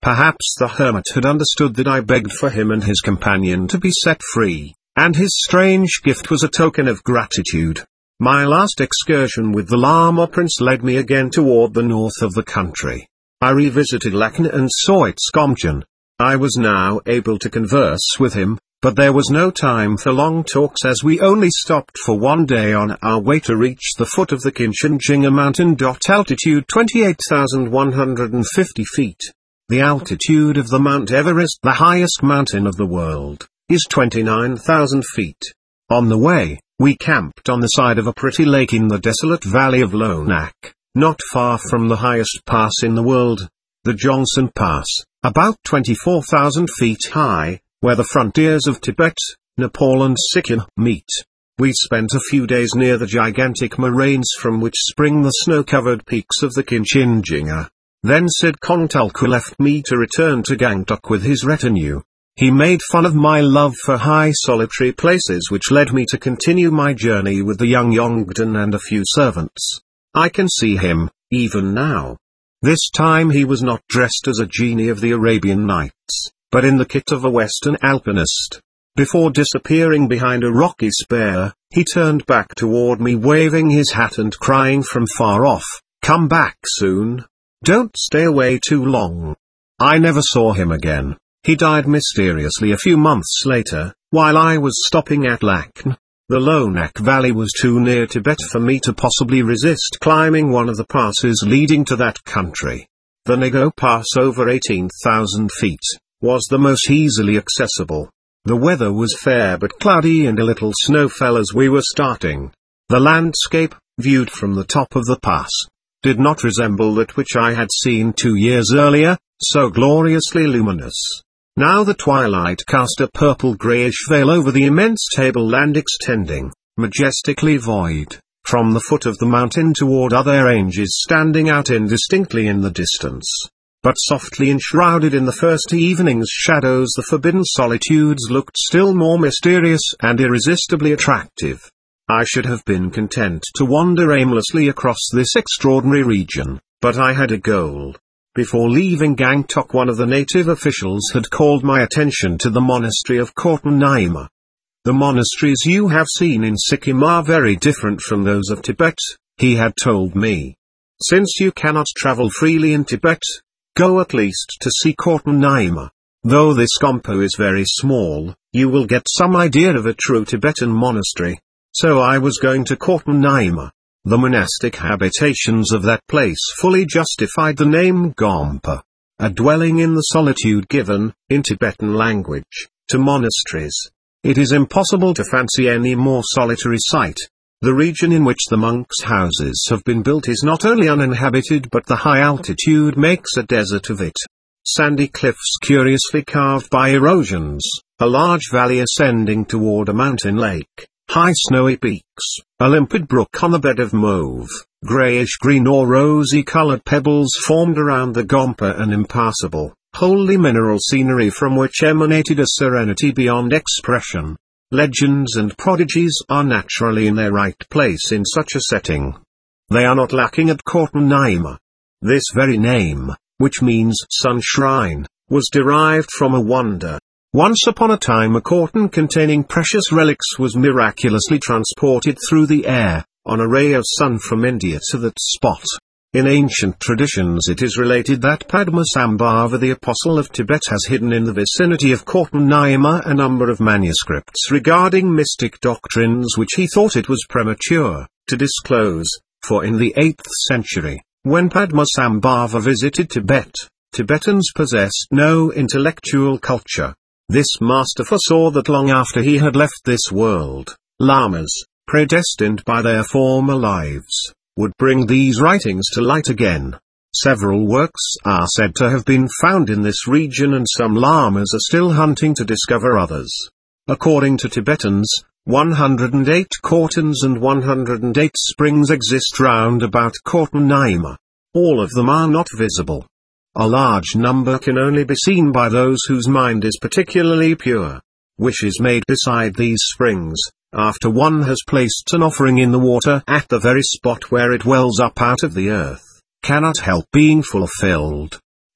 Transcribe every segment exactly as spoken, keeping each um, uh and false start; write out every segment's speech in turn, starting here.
Perhaps the hermit had understood that I begged for him and his companion to be set free, and his strange gift was a token of gratitude. My last excursion with the Lama Prince led me again toward the north of the country. I revisited Lakan and saw its Gomchen. I was now able to converse with him, but there was no time for long talks as we only stopped for one day on our way to reach the foot of the Kinchenjunga mountain. Altitude twenty-eight thousand one hundred fifty feet. The altitude of the Mount Everest, the highest mountain of the world, is twenty-nine thousand feet. On the way, we camped on the side of a pretty lake in the desolate valley of Lonak, not far from the highest pass in the world, the Jongsan Pass, about twenty-four thousand feet high, where the frontiers of Tibet, Nepal and Sikkim meet. We spent a few days near the gigantic moraines from which spring the snow-covered peaks of the Kinchenjunga. Then Sid Kongtulku left me to return to Gangtok with his retinue. He made fun of my love for high solitary places, which led me to continue my journey with the young Yongden and a few servants. I can see him, even now. This time he was not dressed as a genie of the Arabian Nights, but in the kit of a Western alpinist. Before disappearing behind a rocky spur, he turned back toward me waving his hat and crying from far off, "Come back soon. Don't stay away too long." I never saw him again. He died mysteriously a few months later, while I was stopping at Lakan. The Lonak Valley was too near Tibet for me to possibly resist climbing one of the passes leading to that country. The Nago Pass, over eighteen thousand feet, was the most easily accessible. The weather was fair but cloudy and a little snow fell as we were starting. The landscape, viewed from the top of the pass, did not resemble that which I had seen two years earlier, so gloriously luminous. Now the twilight cast a purple-grayish veil over the immense tableland extending, majestically void, from the foot of the mountain toward other ranges standing out indistinctly in the distance. But softly enshrouded in the first evening's shadows, the forbidden solitudes looked still more mysterious and irresistibly attractive. I should have been content to wander aimlessly across this extraordinary region, but I had a goal. Before leaving Gangtok, one of the native officials had called my attention to the monastery of Khorton Nyima. The monasteries you have seen in Sikkim are very different from those of Tibet, he had told me. Since you cannot travel freely in Tibet, go at least to see Khorton Nyima. Though this Gompo is very small, you will get some idea of a true Tibetan monastery. So I was going to Khorton Nyima. The monastic habitations of that place fully justified the name Gompa, a dwelling in the solitude given, in Tibetan language, to monasteries. It is impossible to fancy any more solitary site. The region in which the monks' houses have been built is not only uninhabited, but the high altitude makes a desert of it. Sandy cliffs curiously carved by erosions, a large valley ascending toward a mountain lake, high snowy peaks, a limpid brook on the bed of mauve, grayish-green or rosy-colored pebbles formed around the Gompa, an impassable, wholly mineral scenery from which emanated a serenity beyond expression. Legends and prodigies are naturally in their right place in such a setting. They are not lacking at Khorton Nyima. This very name, which means sun shrine, was derived from a wonder. Once upon a time a Khorton containing precious relics was miraculously transported through the air, on a ray of sun from India to that spot. In ancient traditions it is related that Padmasambhava, the apostle of Tibet, has hidden in the vicinity of Khorton Nyima a number of manuscripts regarding mystic doctrines which he thought it was premature to disclose, for in the eighth century, when Padmasambhava visited Tibet, Tibetans possessed no intellectual culture. This master foresaw that long after he had left this world, lamas, predestined by their former lives, would bring these writings to light again. Several works are said to have been found in this region, and some lamas are still hunting to discover others. According to Tibetans, one hundred eight Khortons and one hundred eight springs exist round about Khorton Nyima. All of them are not visible. A large number can only be seen by those whose mind is particularly pure. Wishes made beside these springs, after one has placed an offering in the water at the very spot where it wells up out of the earth, cannot help being fulfilled.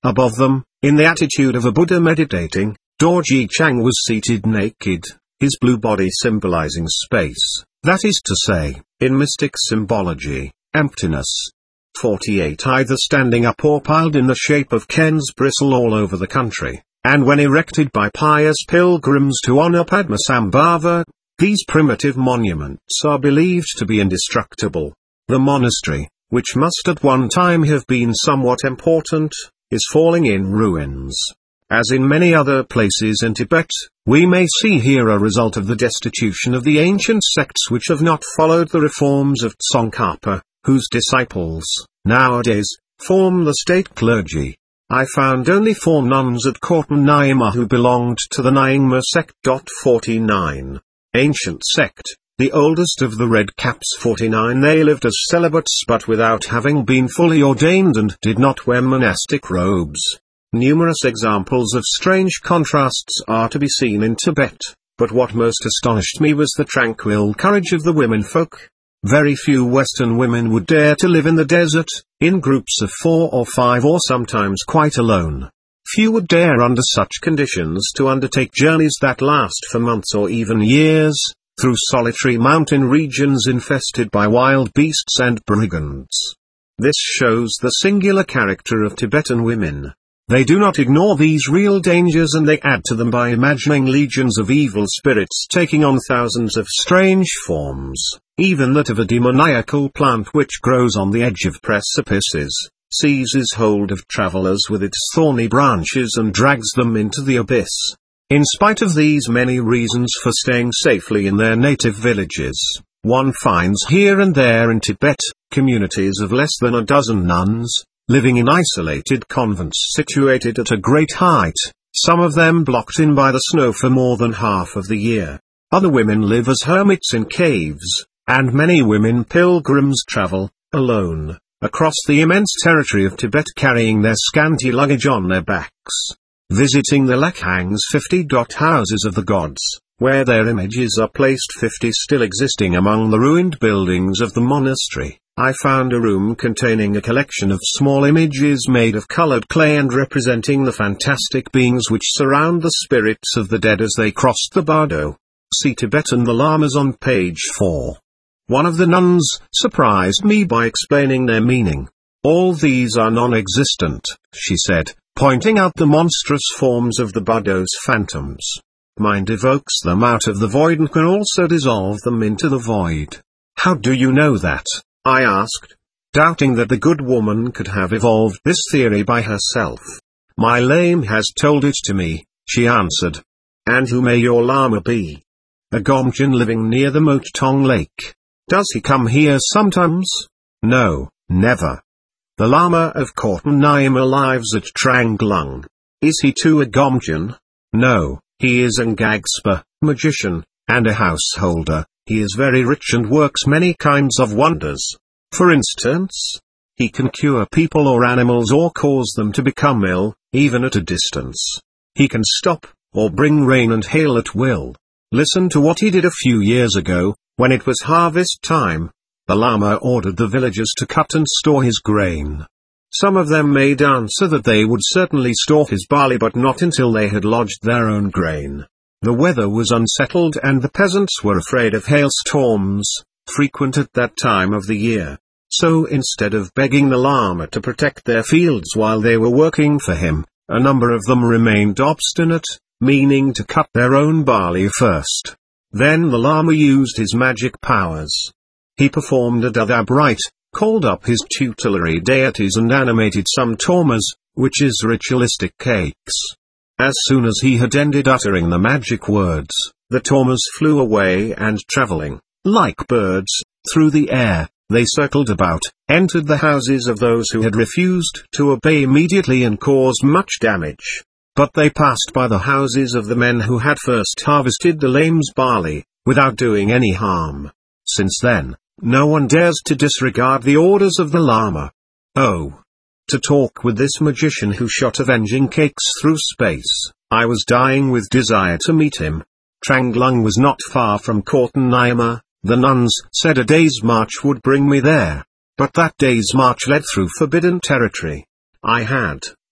Above them, in the attitude of a Buddha meditating, Dorji Chang was seated naked, his blue body symbolizing space, that is to say, in mystic symbology, emptiness. forty-eight Either standing up or piled in the shape of Ken's bristle all over the country, and when erected by pious pilgrims to honor Padmasambhava, these primitive monuments are believed to be indestructible. The monastery, which must at one time have been somewhat important, is falling in ruins. As in many other places in Tibet, we may see here a result of the destitution of the ancient sects which have not followed the reforms of Tsongkhapa, whose disciples, nowadays, form the state clergy. I found only four nuns at Kortan Nyingma who belonged to the Nyingma sect. forty-nine. Ancient sect, the oldest of the Red Caps. forty-nine They lived as celibates but without having been fully ordained and did not wear monastic robes. Numerous examples of strange contrasts are to be seen in Tibet, but what most astonished me was the tranquil courage of the womenfolk. Very few Western women would dare to live in the desert, in groups of four or five or sometimes quite alone. Few would dare under such conditions to undertake journeys that last for months or even years, through solitary mountain regions infested by wild beasts and brigands. This shows the singular character of Tibetan women. They do not ignore these real dangers and they add to them by imagining legions of evil spirits taking on thousands of strange forms, even that of a demoniacal plant which grows on the edge of precipices, seizes hold of travelers with its thorny branches and drags them into the abyss. In spite of these many reasons for staying safely in their native villages, one finds here and there in Tibet, communities of less than a dozen nuns, living in isolated convents situated at a great height, some of them blocked in by the snow for more than half of the year. Other women live as hermits in caves, and many women pilgrims travel, alone, across the immense territory of Tibet carrying their scanty luggage on their backs. Visiting the Lakhang's fifty houses of the gods, where their images are placed fifty still existing among the ruined buildings of the monastery, I found a room containing a collection of small images made of colored clay and representing the fantastic beings which surround the spirits of the dead as they crossed the bardo. See Tibetan the Lamas on page four. One of the nuns surprised me by explaining their meaning. All these are non-existent, she said, pointing out the monstrous forms of the bardo's phantoms. Mind evokes them out of the void and can also dissolve them into the void. How do you know that? I asked, doubting that the good woman could have evolved this theory by herself. My lame has told it to me, she answered. And who may your Lama be? A Gomjin living near the Motong Lake. Does he come here sometimes? No, never. The Lama of Kortan Nyingma lives at Tranglung. Is he too a Gomjin? No, he is an Gagspa, magician, and a householder. He is very rich and works many kinds of wonders. For instance, he can cure people or animals or cause them to become ill, even at a distance. He can stop, or bring rain and hail at will. Listen to what he did a few years ago, when it was harvest time. The Lama ordered the villagers to cut and store his grain. Some of them made answer that they would certainly store his barley but not until they had lodged their own grain. The weather was unsettled and the peasants were afraid of hailstorms, frequent at that time of the year. So instead of begging the Lama to protect their fields while they were working for him, a number of them remained obstinate, meaning to cut their own barley first. Then the Lama used his magic powers. He performed a dadab rite, called up his tutelary deities and animated some tormas, which is ritualistic cakes. As soon as he had ended uttering the magic words, the tormas flew away and traveling, like birds, through the air, they circled about, entered the houses of those who had refused to obey immediately and caused much damage. But they passed by the houses of the men who had first harvested the lame's barley, without doing any harm. Since then, no one dares to disregard the orders of the Lama. Oh! To talk with this magician who shot avenging cakes through space, I was dying with desire to meet him. Tranglung was not far from Kortan Nyingma. The nuns said a day's march would bring me there. But that day's march led through forbidden territory. I had,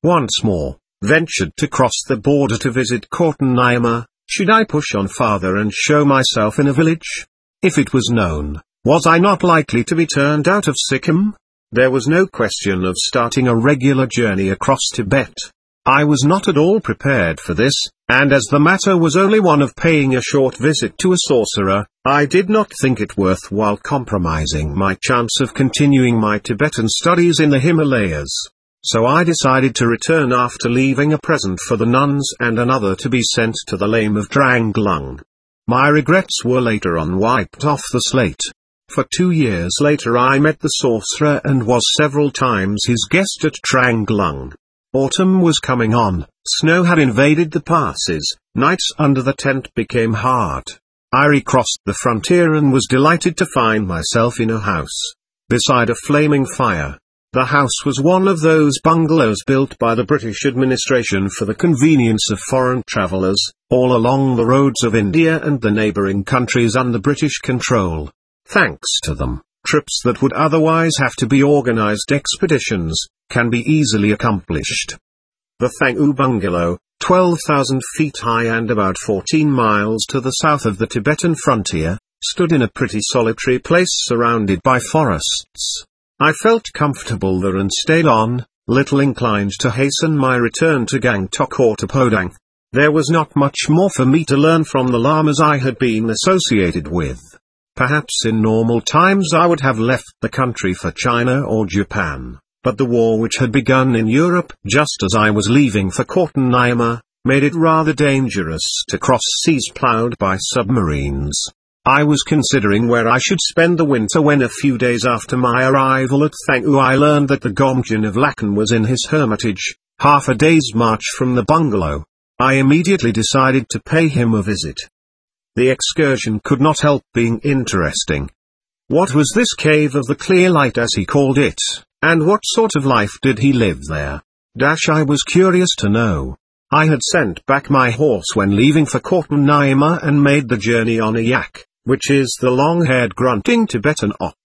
once more, ventured to cross the border to visit Khotun Nyima. Should I push on farther and show myself in a village? If it was known, was I not likely to be turned out of Sikkim? There was no question of starting a regular journey across Tibet. I was not at all prepared for this, and as the matter was only one of paying a short visit to a sorcerer, I did not think it worthwhile compromising my chance of continuing my Tibetan studies in the Himalayas. So I decided to return after leaving a present for the nuns and another to be sent to the lame of Dranglung. My regrets were later on wiped off the slate. For two years later I met the sorcerer and was several times his guest at Dranglung. Autumn was coming on, snow had invaded the passes, nights under the tent became hard. I recrossed the frontier and was delighted to find myself in a house, beside a flaming fire. The house was one of those bungalows built by the British administration for the convenience of foreign travellers, all along the roads of India and the neighbouring countries under British control. Thanks to them, trips that would otherwise have to be organised expeditions, can be easily accomplished. The Thangu Bungalow, twelve thousand feet high and about fourteen miles to the south of the Tibetan frontier, stood in a pretty solitary place surrounded by forests. I felt comfortable there and stayed on, little inclined to hasten my return to Gangtok or to Podang. There was not much more for me to learn from the lamas I had been associated with. Perhaps in normal times I would have left the country for China or Japan, but the war which had begun in Europe just as I was leaving for Khotun Nyima, made it rather dangerous to cross seas ploughed by submarines. I was considering where I should spend the winter when a few days after my arrival at Thangu I learned that the Gomjin of Lakan was in his hermitage, half a day's march from the bungalow. I immediately decided to pay him a visit. The excursion could not help being interesting. What was this cave of the clear light as he called it, and what sort of life did he live there? Dash I was curious to know. I had sent back my horse when leaving for Khotun Nyima and made the journey on a yak, which is the long-haired grunting Tibetan ox.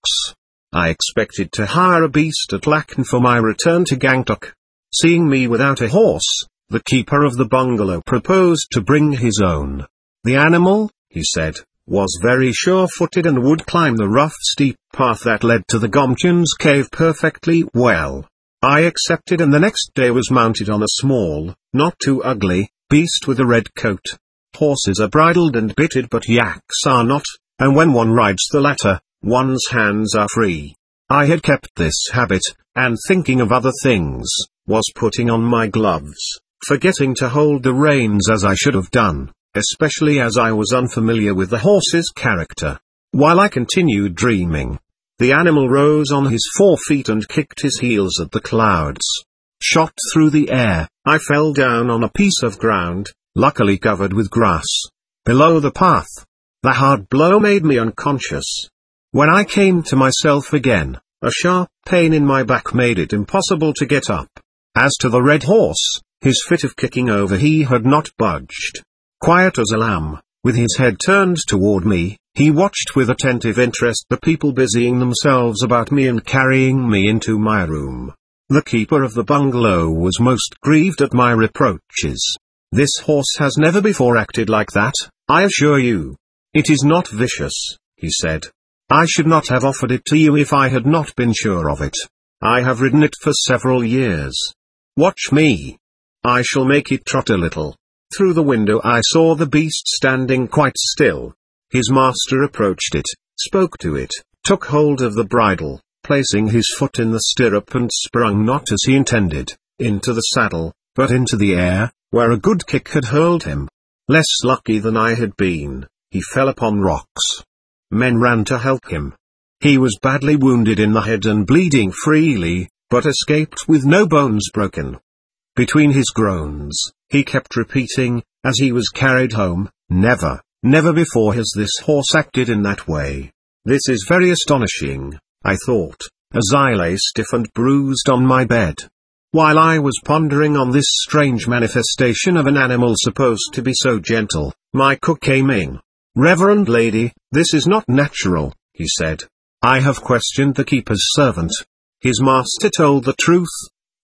I expected to hire a beast at Lakan for my return to Gangtok. Seeing me without a horse, the keeper of the bungalow proposed to bring his own. The animal, he said, was very sure-footed and would climb the rough steep path that led to the Gomjin's cave perfectly well. I accepted and the next day was mounted on a small, not too ugly, beast with a red coat. Horses are bridled and bitted but yaks are not, and when one rides the latter, one's hands are free. I had kept this habit, and thinking of other things, was putting on my gloves, forgetting to hold the reins as I should have done, especially as I was unfamiliar with the horse's character. While I continued dreaming, the animal rose on his four feet and kicked his heels at the clouds. Shot through the air, I fell down on a piece of ground, luckily covered with grass, below the path. The hard blow made me unconscious. When I came to myself again, a sharp pain in my back made it impossible to get up. As to the red horse, his fit of kicking over he had not budged. Quiet as a lamb, with his head turned toward me, he watched with attentive interest the people busying themselves about me and carrying me into my room. The keeper of the bungalow was most grieved at my reproaches. This horse has never before acted like that, I assure you. It is not vicious, he said. I should not have offered it to you if I had not been sure of it. I have ridden it for several years. Watch me. I shall make it trot a little. Through the window I saw the beast standing quite still. His master approached it, spoke to it, took hold of the bridle, placing his foot in the stirrup and sprung not as he intended, into the saddle, but into the air, where a good kick had hurled him. Less lucky than I had been, he fell upon rocks. Men ran to help him. He was badly wounded in the head and bleeding freely, but escaped with no bones broken. Between his groans, he kept repeating, as he was carried home, "Never, never before has this horse acted in that way. This is very astonishing," I thought, as I lay stiff and bruised on my bed. While I was pondering on this strange manifestation of an animal supposed to be so gentle, my cook came in. "Reverend lady, this is not natural," he said. "I have questioned the keeper's servant. His master told the truth.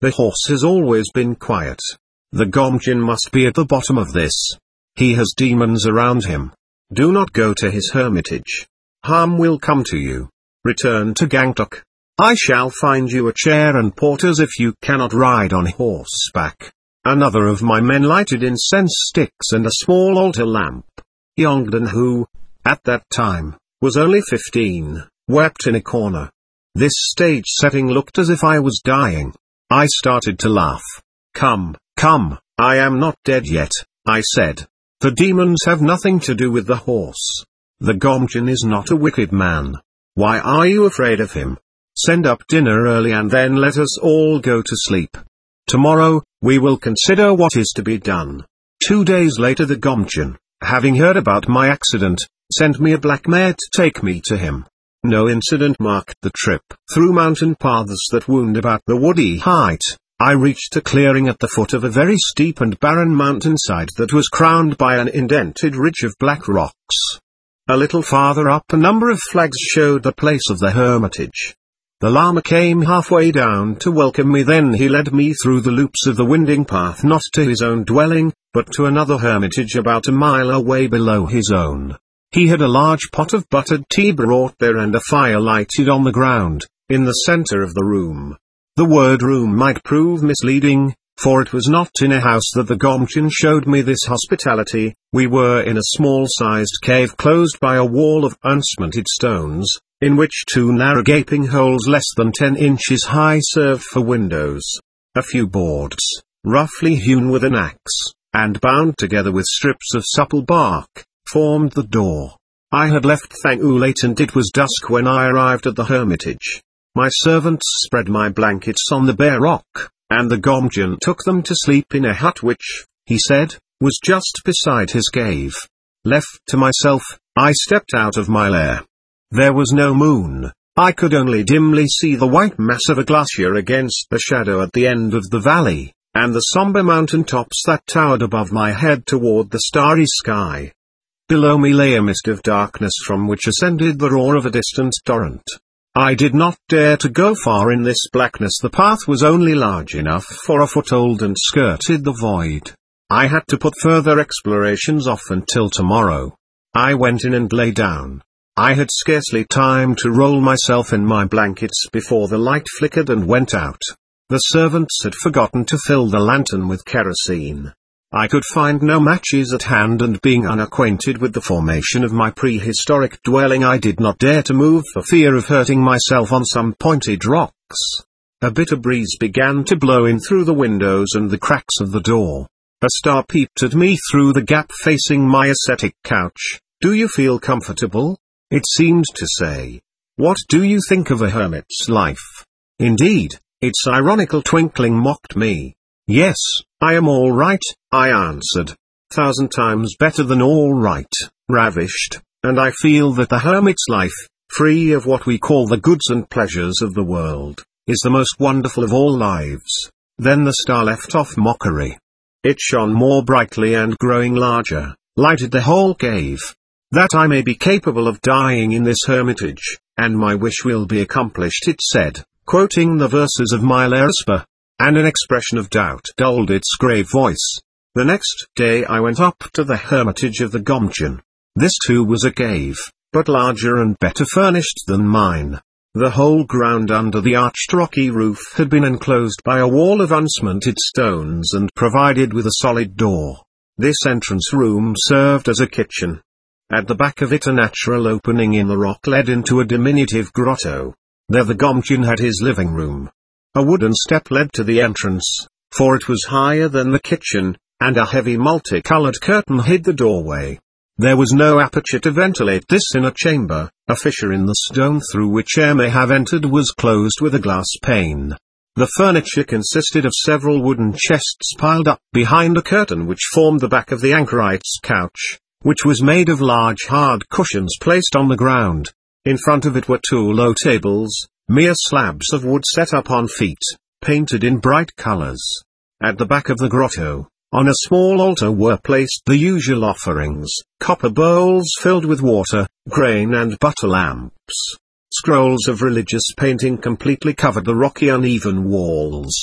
The horse has always been quiet. The Gomjin must be at the bottom of this. He has demons around him. Do not go to his hermitage. Harm will come to you. Return to Gangtok. I shall find you a chair and porters if you cannot ride on horseback. Another of my men lighted incense sticks and a small altar lamp. Yongdan, who, at that time, was only fifteen, wept in a corner. This stage setting looked as if I was dying. I started to laugh. Come, come, I am not dead yet, I said. The demons have nothing to do with the horse. The Gomjin is not a wicked man. Why are you afraid of him? Send up dinner early and then let us all go to sleep. Tomorrow, we will consider what is to be done. Two days later the Gomjin, having heard about my accident, sent me a black mare to take me to him. No incident marked the trip. Through mountain paths that wound about the woody height, I reached a clearing at the foot of a very steep and barren mountainside that was crowned by an indented ridge of black rocks. A little farther up a number of flags showed the place of the hermitage. The Lama came halfway down to welcome me, then he led me through the loops of the winding path not to his own dwelling, but to another hermitage about a mile away below his own. He had a large pot of buttered tea brought there and a fire lighted on the ground, in the center of the room. The word room might prove misleading, for it was not in a house that the Gomjin showed me this hospitality. We were in a small-sized cave closed by a wall of uncemented stones, in which two narrow gaping holes less than ten inches high served for windows. A few boards, roughly hewn with an axe, and bound together with strips of supple bark, formed the door. I had left Thangwu late and it was dusk when I arrived at the hermitage. My servants spread my blankets on the bare rock, and the Gomjin took them to sleep in a hut which, he said, was just beside his cave. Left to myself, I stepped out of my lair. There was no moon. I could only dimly see the white mass of a glacier against the shadow at the end of the valley, and the somber mountain tops that towered above my head toward the starry sky. Below me lay a mist of darkness from which ascended the roar of a distant torrent. I did not dare to go far in this blackness. The path was only large enough for a foothold and skirted the void. I had to put further explorations off until tomorrow. I went in and lay down. I had scarcely time to roll myself in my blankets before the light flickered and went out. The servants had forgotten to fill the lantern with kerosene. I could find no matches at hand, and being unacquainted with the formation of my prehistoric dwelling, I did not dare to move for fear of hurting myself on some pointed rocks. A bitter breeze began to blow in through the windows and the cracks of the door. A star peeped at me through the gap facing my ascetic couch. "Do you feel comfortable?" It seemed to say. "What do you think of a hermit's life?" Indeed, its ironical twinkling mocked me. "Yes, I am all right," I answered. "Thousand times better than all right, ravished, and I feel that the hermit's life, free of what we call the goods and pleasures of the world, is the most wonderful of all lives." Then the star left off mockery. It shone more brightly and growing larger, lighted the whole cave. "That I may be capable of dying in this hermitage, and my wish will be accomplished," it said, quoting the verses of Milarepa. And an expression of doubt dulled its grave voice. The next day I went up to the hermitage of the Gomjin. This too was a cave, but larger and better furnished than mine. The whole ground under the arched rocky roof had been enclosed by a wall of uncemented stones and provided with a solid door. This entrance room served as a kitchen. At the back of it a natural opening in the rock led into a diminutive grotto. There the Gomjin had his living room. A wooden step led to the entrance, for it was higher than the kitchen, and a heavy multicolored curtain hid the doorway. There was no aperture to ventilate this inner chamber. A fissure in the stone through which air may have entered was closed with a glass pane. The furniture consisted of several wooden chests piled up behind a curtain which formed the back of the anchorite's couch, which was made of large hard cushions placed on the ground. In front of it were two low tables, mere slabs of wood set up on feet, painted in bright colors. At the back of the grotto, on a small altar were placed the usual offerings, copper bowls filled with water, grain and butter lamps. Scrolls of religious painting completely covered the rocky uneven walls.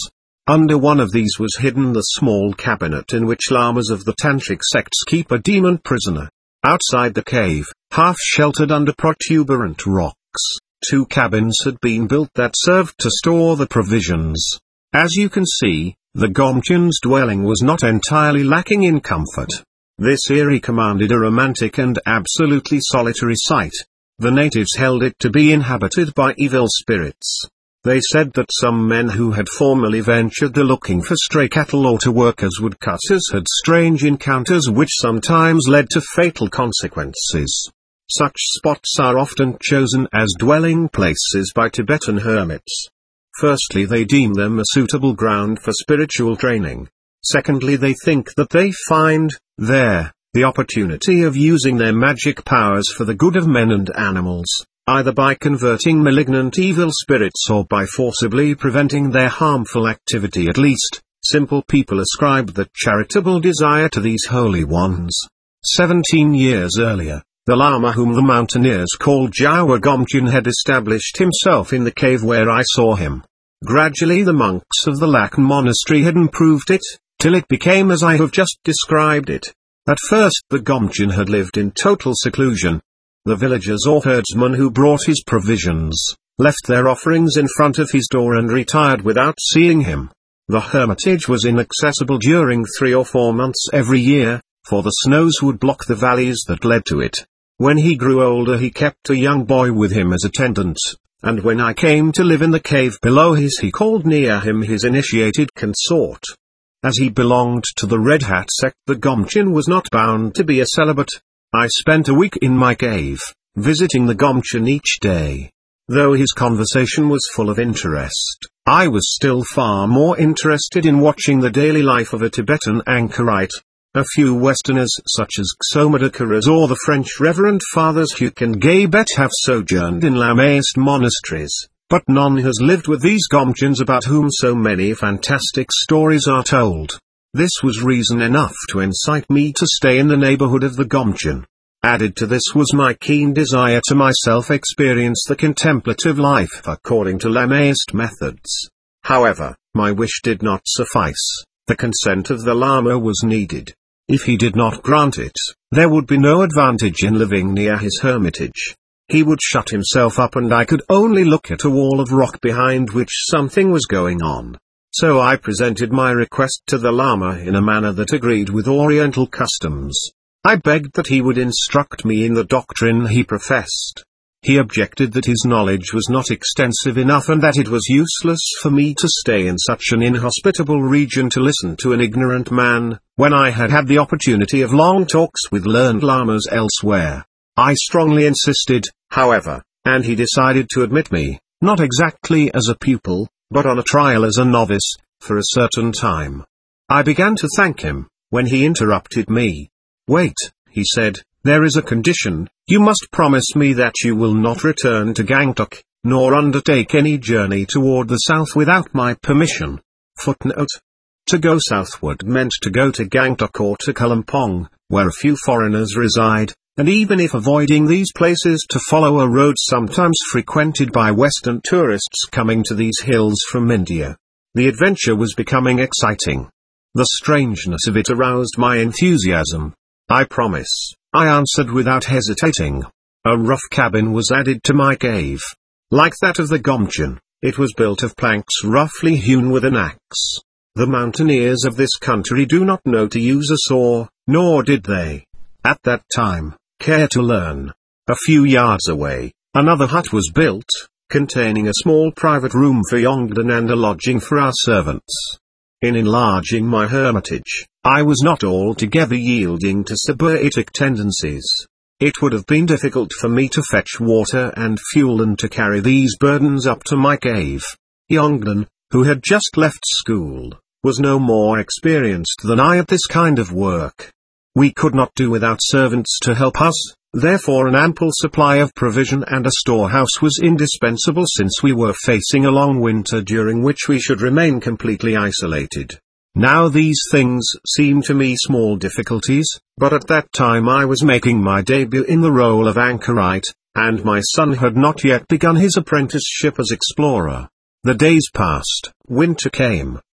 Under one of these was hidden the small cabinet in which lamas of the tantric sects keep a demon prisoner. Outside the cave, half sheltered under protuberant rocks, two cabins had been built that served to store the provisions. As you can see, the Gomchen's dwelling was not entirely lacking in comfort. This eyrie commanded a romantic and absolutely solitary sight. The natives held it to be inhabited by evil spirits. They said that some men who had formerly ventured there looking for stray cattle or to work as woodcutters had strange encounters which sometimes led to fatal consequences. Such spots are often chosen as dwelling places by Tibetan hermits. Firstly, they deem them a suitable ground for spiritual training. Secondly, they think that they find, there, the opportunity of using their magic powers for the good of men and animals, either by converting malignant evil spirits or by forcibly preventing their harmful activity. At least, simple people ascribe that charitable desire to these holy ones. Seventeen years earlier, the Lama whom the mountaineers called Jawa Gomchen had established himself in the cave where I saw him. Gradually the monks of the Lakan monastery had improved it, till it became as I have just described it. At first the Gomchen had lived in total seclusion. The villagers or herdsmen who brought his provisions, left their offerings in front of his door and retired without seeing him. The hermitage was inaccessible during three or four months every year, for the snows would block the valleys that led to it. When he grew older he kept a young boy with him as attendant, and when I came to live in the cave below his he called near him his initiated consort. As he belonged to the Red Hat sect, the Gomchen was not bound to be a celibate. I spent a week in my cave, visiting the Gomchen each day. Though his conversation was full of interest, I was still far more interested in watching the daily life of a Tibetan anchorite. A few Westerners such as Xomadakaras or the French Reverend Fathers Huc and Gaybet have sojourned in Lamaist monasteries, but none has lived with these Gomchens about whom so many fantastic stories are told. This was reason enough to incite me to stay in the neighborhood of the Gomchen. Added to this was my keen desire to myself experience the contemplative life according to Lamaist methods. However, my wish did not suffice. The consent of the Lama was needed. If he did not grant it, there would be no advantage in living near his hermitage. He would shut himself up and I could only look at a wall of rock behind which something was going on. So I presented my request to the Lama in a manner that agreed with Oriental customs. I begged that he would instruct me in the doctrine he professed. He objected that his knowledge was not extensive enough and that it was useless for me to stay in such an inhospitable region to listen to an ignorant man, when I had had the opportunity of long talks with learned lamas elsewhere. I strongly insisted, however, and he decided to admit me, not exactly as a pupil, but on a trial as a novice, for a certain time. I began to thank him, when he interrupted me. "Wait," he said, "there is a condition. You must promise me that you will not return to Gangtok, nor undertake any journey toward the south without my permission." Footnote. To go southward meant to go to Gangtok or to Kalimpong, where a few foreigners reside, and even if avoiding these places to follow a road sometimes frequented by Western tourists coming to these hills from India. The adventure was becoming exciting. The strangeness of it aroused my enthusiasm. "I promise," I answered without hesitating. A rough cabin was added to my cave. Like that of the Gomchen, it was built of planks roughly hewn with an axe. The mountaineers of this country do not know to use a saw, nor did they, at that time, care to learn. A few yards away, another hut was built, containing a small private room for Yongden and a lodging for our servants. In enlarging my hermitage, I was not altogether yielding to Sybaritic tendencies. It would have been difficult for me to fetch water and fuel and to carry these burdens up to my cave. Yongden, who had just left school, was no more experienced than I at this kind of work. We could not do without servants to help us, therefore an ample supply of provision and a storehouse was indispensable since we were facing a long winter during which we should remain completely isolated. Now these things seem to me small difficulties, but at that time I was making my debut in the role of anchorite, and my son had not yet begun his apprenticeship as explorer. The days passed, winter came,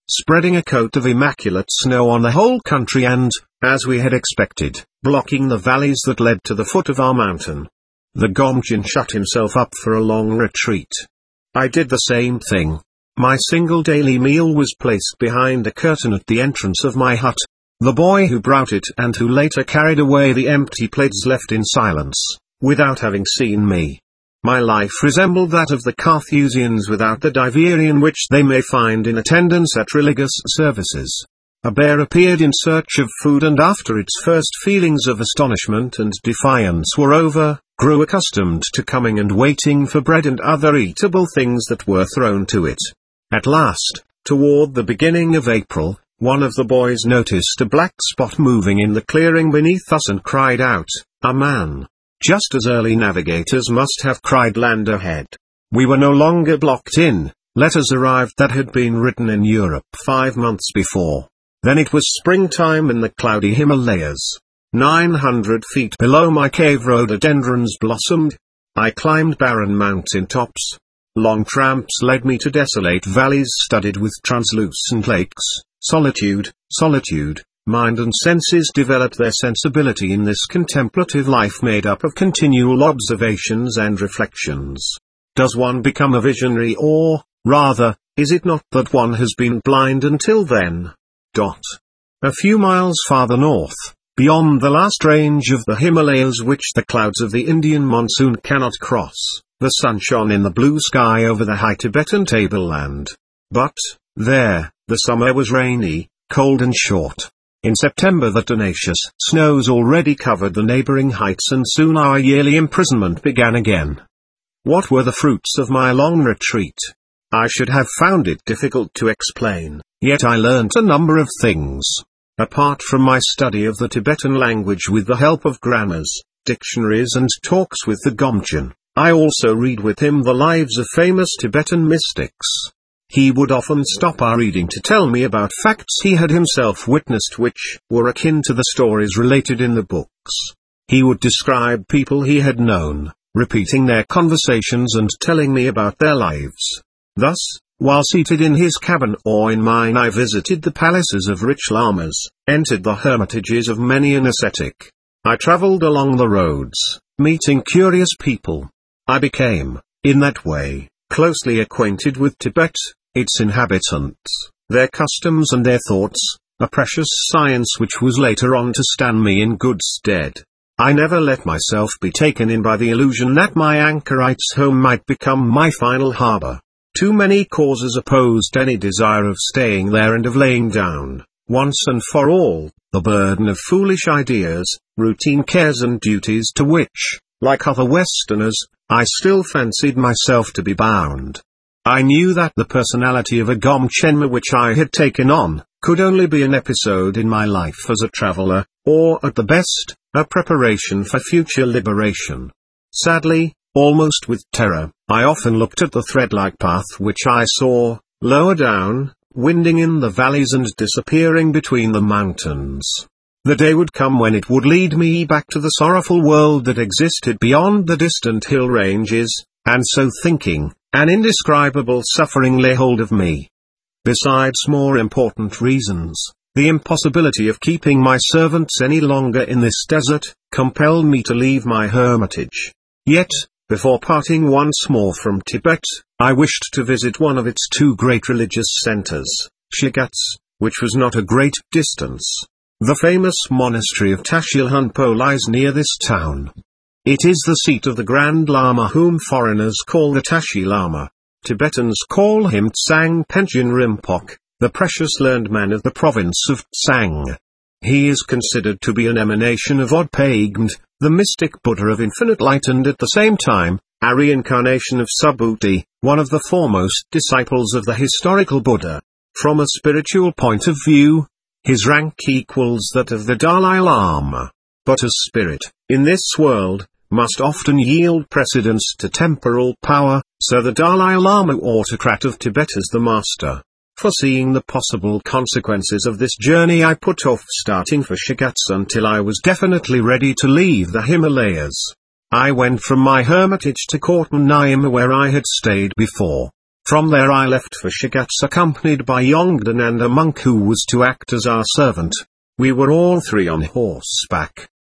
spreading a coat of immaculate snow on the whole country and, as we had expected, blocking the valleys that led to the foot of our mountain. The Gomjin shut himself up for a long retreat. I did the same thing. My single daily meal was placed behind a curtain at the entrance of my hut. The boy who brought it and who later carried away the empty plates left in silence, without having seen me. My life resembled that of the Carthusians without the diversion which they may find in attendance at religious services. A bear appeared in search of food, and after its first feelings of astonishment and defiance were over, grew accustomed to coming and waiting for bread and other eatable things that were thrown to it. At last, toward the beginning of April, one of the boys noticed a black spot moving in the clearing beneath us and cried out, "A man!" Just as early navigators must have cried "Land ahead." We were no longer blocked in. Letters arrived that had been written in Europe five months before. Then it was springtime in the cloudy Himalayas. Nine hundred feet below my cave rhododendrons blossomed. I climbed barren mountain tops. Long tramps led me to desolate valleys studded with translucent lakes. Solitude, solitude. Mind and senses developed their sensibility in this contemplative life made up of continual observations and reflections. Does one become a visionary, or, rather, is it not that one has been blind until then? Dot. A few miles farther north, beyond the last range of the Himalayas which the clouds of the Indian monsoon cannot cross, the sun shone in the blue sky over the high Tibetan tableland. But, there, the summer was rainy, cold and short. In September the tenacious snows already covered the neighboring heights, and soon our yearly imprisonment began again. What were the fruits of my long retreat? I should have found it difficult to explain, yet I learnt a number of things. Apart from my study of the Tibetan language with the help of grammars, dictionaries and talks with the Gomjin, I also read with him the lives of famous Tibetan mystics. He would often stop our reading to tell me about facts he had himself witnessed which were akin to the stories related in the books. He would describe people he had known, repeating their conversations and telling me about their lives. Thus, while seated in his cabin or in mine, I visited the palaces of rich lamas, entered the hermitages of many an ascetic. I traveled along the roads, meeting curious people. I became, in that way, closely acquainted with Tibet, its inhabitants, their customs and their thoughts, a precious science which was later on to stand me in good stead. I never let myself be taken in by the illusion that my anchorite's home might become my final harbor. Too many causes opposed any desire of staying there and of laying down, once and for all, the burden of foolish ideas, routine cares and duties to which, like other Westerners, I still fancied myself to be bound. I knew that the personality of a Gomchenma which I had taken on, could only be an episode in my life as a traveler, or at the best, a preparation for future liberation. Sadly, almost with terror, I often looked at the thread-like path which I saw, lower down, winding in the valleys and disappearing between the mountains. The day would come when it would lead me back to the sorrowful world that existed beyond the distant hill ranges, and so thinking, an indescribable suffering lay hold of me. Besides more important reasons, the impossibility of keeping my servants any longer in this desert, compelled me to leave my hermitage. Yet, before parting once more from Tibet, I wished to visit one of its two great religious centers, Shigatse, which was not a great distance. The famous monastery of Tashilhunpo lies near this town. It is the seat of the Grand Lama whom foreigners call the Tashi Lama. Tibetans call him Tsang Penchen Rinpoche, the precious learned man of the province of Tsang. He is considered to be an emanation of Odpaegmd, the mystic Buddha of infinite light, and at the same time, a reincarnation of Subhuti, one of the foremost disciples of the historical Buddha. From a spiritual point of view, his rank equals that of the Dalai Lama. But as spirit, in this world, must often yield precedence to temporal power, so the Dalai Lama, autocrat of Tibet, is the master. Foreseeing the possible consequences of this journey, I put off starting for Shigatse until I was definitely ready to leave the Himalayas. I went from my hermitage to Kortan Nyima, where I had stayed before. From there I left for Shigatse accompanied by Yongdan and a monk who was to act as our servant. We were all three on horseback,